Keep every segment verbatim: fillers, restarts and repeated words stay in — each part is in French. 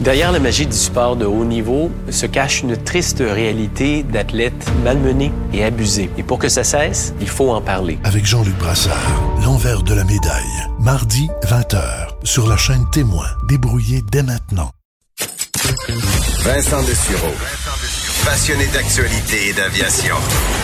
Derrière la magie du sport de haut niveau se cache une triste réalité d'athlètes malmenés et abusés. Et pour que ça cesse, il faut en parler. Avec Jean-Luc Brassard, l'envers de la médaille. Mardi, vingt heures, sur la chaîne Témoin. Débrouillez dès maintenant. Vincent Dessureau, passionné d'actualité et d'aviation.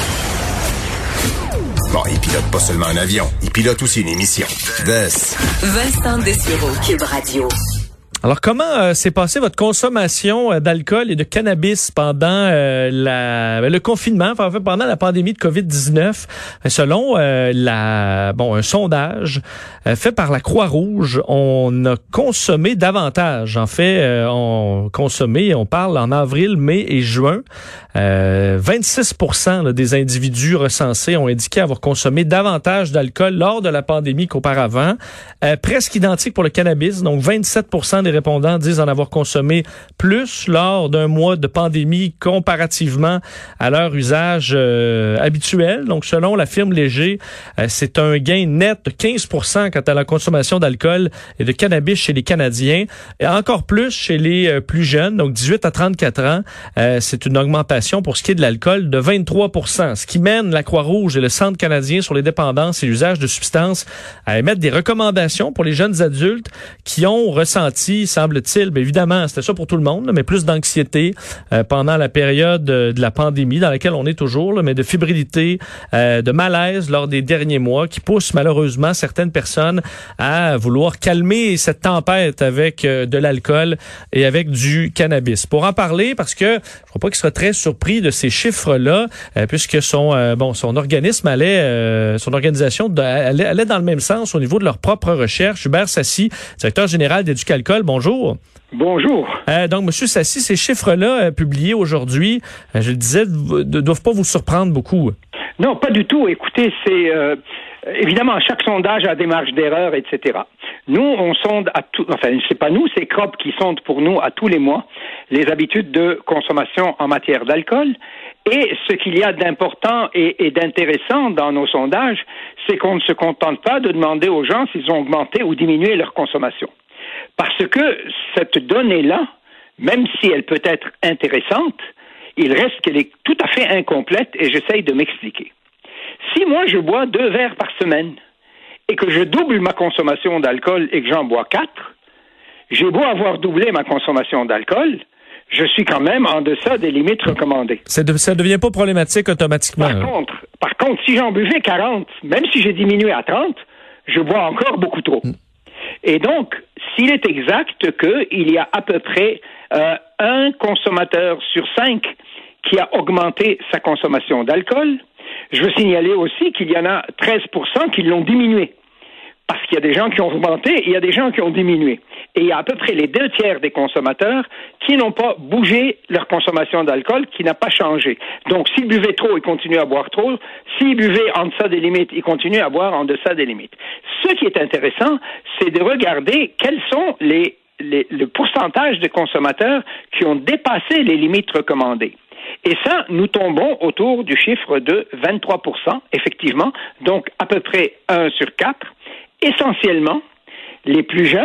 Bon, il pilote pas seulement un avion, il pilote aussi une émission. Des. Vincent Dessureau, Cube Radio. Alors, comment euh, s'est passée votre consommation euh, d'alcool et de cannabis pendant euh, la, ben, le confinement, enfin, pendant la pandémie de covid dix-neuf? Selon euh, la, bon, un sondage euh, fait par la Croix-Rouge, on a consommé davantage. En fait, euh, on consommé, on parle en avril, mai et juin. Euh, vingt-six pour cent là, des individus recensés ont indiqué avoir consommé davantage d'alcool lors de la pandémie qu'auparavant. Euh, presque identique pour le cannabis, donc vingt-sept pour cent des répondants disent en avoir consommé plus lors d'un mois de pandémie comparativement à leur usage euh, habituel. Donc, selon la firme Léger, euh, c'est un gain net de quinze pour cent quant à la consommation d'alcool et de cannabis chez les Canadiens, et encore plus chez les euh, plus jeunes, donc dix-huit à trente-quatre ans. Euh, c'est une augmentation pour ce qui est de l'alcool de vingt-trois pour cent, ce qui mène la Croix-Rouge et le Centre canadien sur les dépendances et l'usage de substances à émettre des recommandations pour les jeunes adultes qui ont ressenti, semble-t-il, bien évidemment, c'était ça pour tout le monde, là, mais plus d'anxiété euh, pendant la période euh, de la pandémie dans laquelle on est toujours, là, mais de fébrilité, euh, de malaise lors des derniers mois qui poussent malheureusement certaines personnes à vouloir calmer cette tempête avec euh, de l'alcool et avec du cannabis. Pour en parler, parce que je ne crois pas qu'il sera très surpris de ces chiffres-là, euh, puisque son euh, bon son organisme allait, euh, son organisation de, allait, allait dans le même sens au niveau de leur propre recherche. Hubert Sassi, directeur général d'Éducalcool, bonjour. Bonjour. Euh, donc, M. Sassi, ces chiffres-là euh, publiés aujourd'hui, euh, je le disais, ne doivent pas vous surprendre beaucoup. Non, pas du tout. Écoutez, c'est euh, évidemment chaque sondage a des marges d'erreur, et cetera. Nous, on sonde à tout, enfin, c'est pas nous, c'est C R O P qui sonde pour nous à tous les mois les habitudes de consommation en matière d'alcool. Et ce qu'il y a d'important et, et d'intéressant dans nos sondages, c'est qu'on ne se contente pas de demander aux gens s'ils ont augmenté ou diminué leur consommation. Parce que cette donnée-là, même si elle peut être intéressante, il reste qu'elle est tout à fait incomplète et j'essaye de m'expliquer. Si moi je bois deux verres par semaine et que je double ma consommation d'alcool et que j'en bois quatre, j'ai beau avoir doublé ma consommation d'alcool, je suis quand même en deçà des limites recommandées. Ça ne devient pas problématique automatiquement. Par hein. contre, par contre, si j'en buvais quarante, même si j'ai diminué à trente, je bois encore beaucoup trop. Mm. Et donc, s'il est exact qu'il y a à peu près euh, un consommateur sur cinq qui a augmenté sa consommation d'alcool, je veux signaler aussi qu'il y en a treize pour cent qui l'ont diminué. Parce qu'il y a des gens qui ont augmenté et il y a des gens qui ont diminué. Et il y a à peu près les deux tiers des consommateurs qui n'ont pas bougé leur consommation d'alcool, qui n'a pas changé. Donc, s'ils buvaient trop, ils continuent à boire trop. S'ils buvaient en deçà des limites, ils continuent à boire en deçà des limites. Ce qui est intéressant, c'est de regarder quels sont les, les, le pourcentage de consommateurs qui ont dépassé les limites recommandées. Et ça, nous tombons autour du chiffre de vingt-trois pour cent, effectivement, donc à peu près un sur quatre. Essentiellement les plus jeunes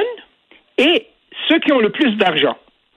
et ceux qui ont le plus d'argent.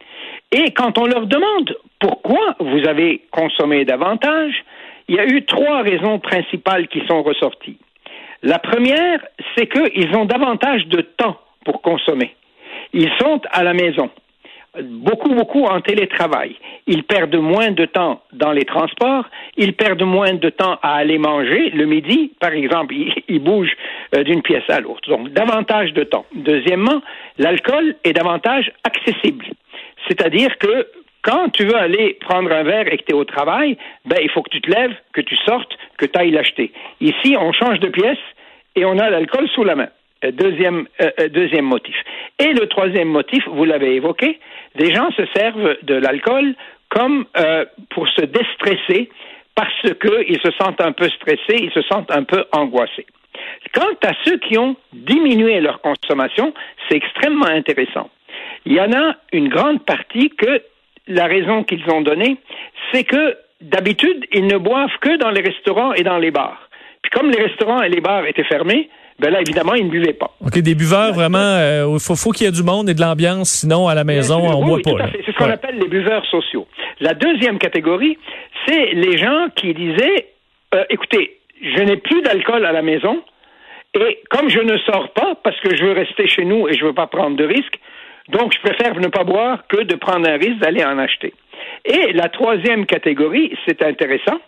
Et quand on leur demande pourquoi vous avez consommé davantage, il y a eu trois raisons principales qui sont ressorties. La première, c'est qu'ils ont davantage de temps pour consommer. Ils sont à la maison, beaucoup, beaucoup en télétravail. Ils perdent moins de temps dans les transports, ils perdent moins de temps à aller manger le midi, par exemple, ils, ils bougent euh, d'une pièce à l'autre. Donc, davantage de temps. Deuxièmement, l'alcool est davantage accessible. C'est-à-dire que quand tu veux aller prendre un verre et que tu es au travail, ben, il faut que tu te lèves, que tu sortes, que tu ailles l'acheter. Ici, on change de pièce et on a l'alcool sous la main. Deuxième, euh, deuxième motif. Et le troisième motif, vous l'avez évoqué, des gens se servent de l'alcool comme euh, pour se déstresser parce qu'ils se sentent un peu stressés, ils se sentent un peu angoissés. Quant à ceux qui ont diminué leur consommation, c'est extrêmement intéressant. Il y en a une grande partie que la raison qu'ils ont donnée, c'est que d'habitude, ils ne boivent que dans les restaurants et dans les bars. Puis comme les restaurants et les bars étaient fermés, Ben là, évidemment, ils ne buvaient pas. OK, des buveurs, vraiment, il euh, faut, faut qu'il y ait du monde et de l'ambiance, sinon, à la maison, on ne boit oui, pas. Tout à fait. C'est ce qu'on ouais. appelle les buveurs sociaux. La deuxième catégorie, c'est les gens qui disaient, euh, écoutez, je n'ai plus d'alcool à la maison, et comme je ne sors pas, parce que je veux rester chez nous et je ne veux pas prendre de risques, donc je préfère ne pas boire que de prendre un risque d'aller en acheter. Et la troisième catégorie, c'est intéressant,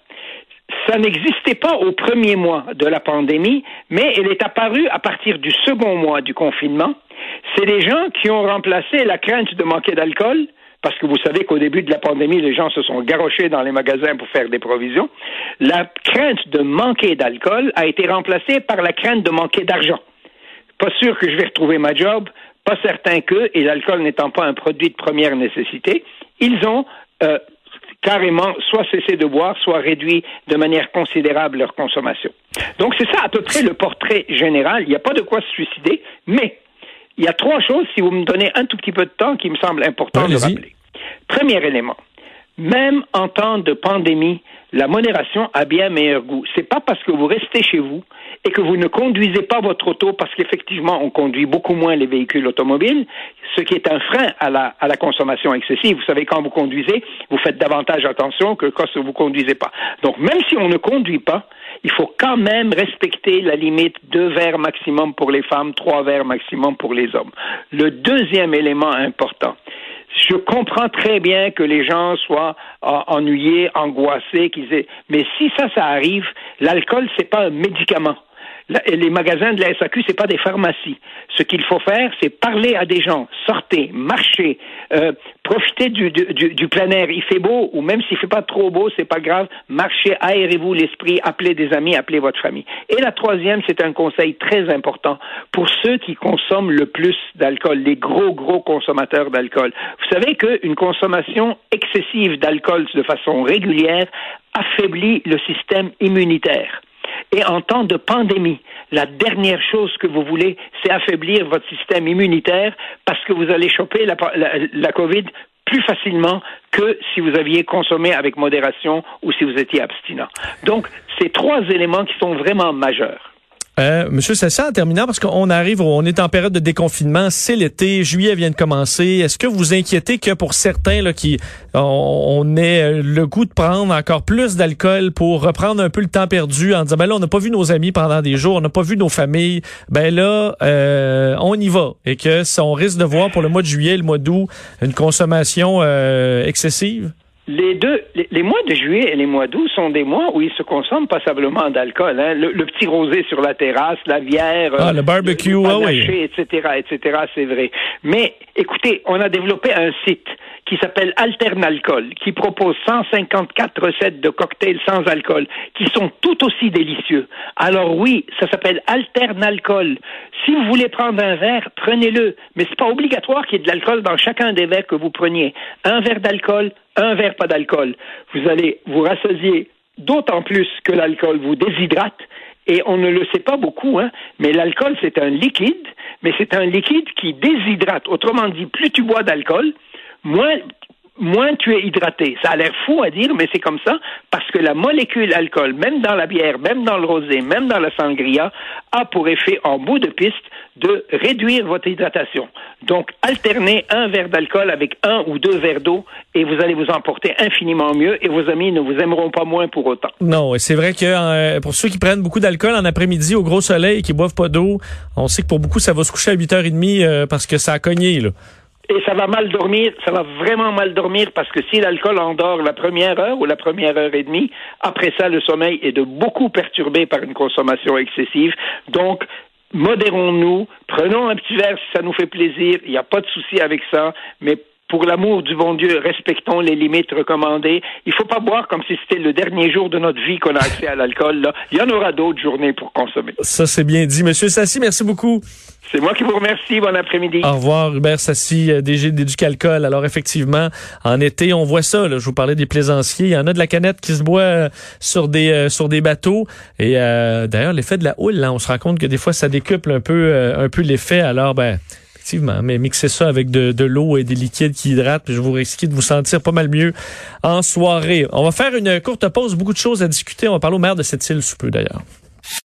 ça n'existait pas au premier mois de la pandémie, mais elle est apparue à partir du second mois du confinement. C'est les gens qui ont remplacé la crainte de manquer d'alcool, parce que vous savez qu'au début de la pandémie, les gens se sont garrochés dans les magasins pour faire des provisions. La crainte de manquer d'alcool a été remplacée par la crainte de manquer d'argent. Pas sûr que je vais retrouver ma job, pas certain que, et l'alcool n'étant pas un produit de première nécessité, ils ont euh, carrément soit cessé de boire, soit réduit de manière considérable leur consommation. Donc c'est ça à peu près le portrait général. Il n'y a pas de quoi se suicider, mais il y a trois choses, si vous me donnez un tout petit peu de temps, qui me semblent importantes de rappeler. Premier élément, même en temps de pandémie, la modération a bien meilleur goût. C'est pas parce que vous restez chez vous et que vous ne conduisez pas votre auto, parce qu'effectivement, on conduit beaucoup moins les véhicules automobiles, ce qui est un frein à la, à la consommation excessive. Vous savez, quand vous conduisez, vous faites davantage attention que quand vous ne conduisez pas. Donc, même si on ne conduit pas, il faut quand même respecter la limite deux verres maximum pour les femmes, trois verres maximum pour les hommes. Le deuxième élément important, je comprends très bien que les gens soient euh, ennuyés, angoissés, qu'ils aient... mais si ça, ça arrive, l'alcool, c'est pas un médicament. La, les magasins de la S A Q, c'est pas des pharmacies. Ce qu'il faut faire, c'est parler à des gens, sortez, marchez, euh, profitez du, du, du plein air. Il fait beau, ou même s'il fait pas trop beau, c'est pas grave. Marchez, aérez-vous l'esprit, appelez des amis, appelez votre famille. Et la troisième, c'est un conseil très important pour ceux qui consomment le plus d'alcool, les gros, gros consommateurs d'alcool. Vous savez qu'une consommation excessive d'alcool de façon régulière affaiblit le système immunitaire. Et en temps de pandémie, la dernière chose que vous voulez, c'est affaiblir votre système immunitaire parce que vous allez choper la, la, la COVID plus facilement que si vous aviez consommé avec modération ou si vous étiez abstinent. Donc, c'est trois éléments qui sont vraiment majeurs. Euh, Monsieur Sassi, en terminant, parce qu'on arrive, on est en période de déconfinement, c'est l'été, juillet vient de commencer. Est-ce que vous vous inquiétez que pour certains là, qui on, on ait le goût de prendre encore plus d'alcool pour reprendre un peu le temps perdu en disant ben là on n'a pas vu nos amis pendant des jours, on n'a pas vu nos familles, ben là euh, on y va et que ça, on risque de voir pour le mois de juillet, le mois d'août, une consommation euh, excessive? Les deux, les, les mois de juillet et les mois d'août sont des mois où il se consomme passablement d'alcool. Hein. Le, le petit rosé sur la terrasse, la bière, ah, euh, le barbecue, le, le panaché, ah oui. et cetera, et cetera, c'est vrai. Mais écoutez, on a développé un site qui s'appelle Alternalcool, qui propose cent cinquante-quatre recettes de cocktails sans alcool, qui sont tout aussi délicieux. Alors oui, ça s'appelle Alternalcool. Si vous voulez prendre un verre, prenez-le. Mais c'est pas obligatoire qu'il y ait de l'alcool dans chacun des verres que vous preniez. Un verre d'alcool, un verre pas d'alcool. Vous allez vous rassasier, d'autant plus que l'alcool vous déshydrate. Et on ne le sait pas beaucoup, hein, mais l'alcool, c'est un liquide, mais c'est un liquide qui déshydrate. Autrement dit, plus tu bois d'alcool, moins, moins tu es hydraté. Ça a l'air fou à dire, mais c'est comme ça, parce que la molécule alcool, même dans la bière, même dans le rosé, même dans la sangria, a pour effet, en bout de piste, de réduire votre hydratation. Donc, alternez un verre d'alcool avec un ou deux verres d'eau et vous allez vous en porter infiniment mieux et vos amis ne vous aimeront pas moins pour autant. Non, et c'est vrai que euh, pour ceux qui prennent beaucoup d'alcool en après-midi au gros soleil et qui boivent pas d'eau, on sait que pour beaucoup, ça va se coucher à huit heures trente euh, parce que ça a cogné, là. Et ça va mal dormir, ça va vraiment mal dormir parce que si l'alcool endort la première heure ou la première heure et demie, après ça, le sommeil est de beaucoup perturbé par une consommation excessive. Donc, modérons-nous, prenons un petit verre si ça nous fait plaisir, il n'y a pas de souci avec ça, mais pour l'amour du bon Dieu, respectons les limites recommandées. Il ne faut pas boire comme si c'était le dernier jour de notre vie qu'on a accès à l'alcool. Là. Il y en aura d'autres journées pour consommer. Ça, c'est bien dit. Monsieur Sassi, merci beaucoup. C'est moi qui vous remercie. Bon après-midi. Au revoir, Hubert Sassi, D G d'Éducalcool. Alors, effectivement, en été, on voit ça. Là. Je vous parlais des plaisanciers. Il y en a de la canette qui se boit euh, sur des euh, sur des bateaux. Et euh, d'ailleurs, l'effet de la houle, là, on se rend compte que des fois, ça décuple un peu, euh, un peu l'effet. Alors, ben... Effectivement, mais mixez ça avec de, de l'eau et des liquides qui hydratent, puis je vous risque de vous sentir pas mal mieux en soirée. On va faire une courte pause, beaucoup de choses à discuter. On va parler au maire de Sept-Îles sous peu d'ailleurs.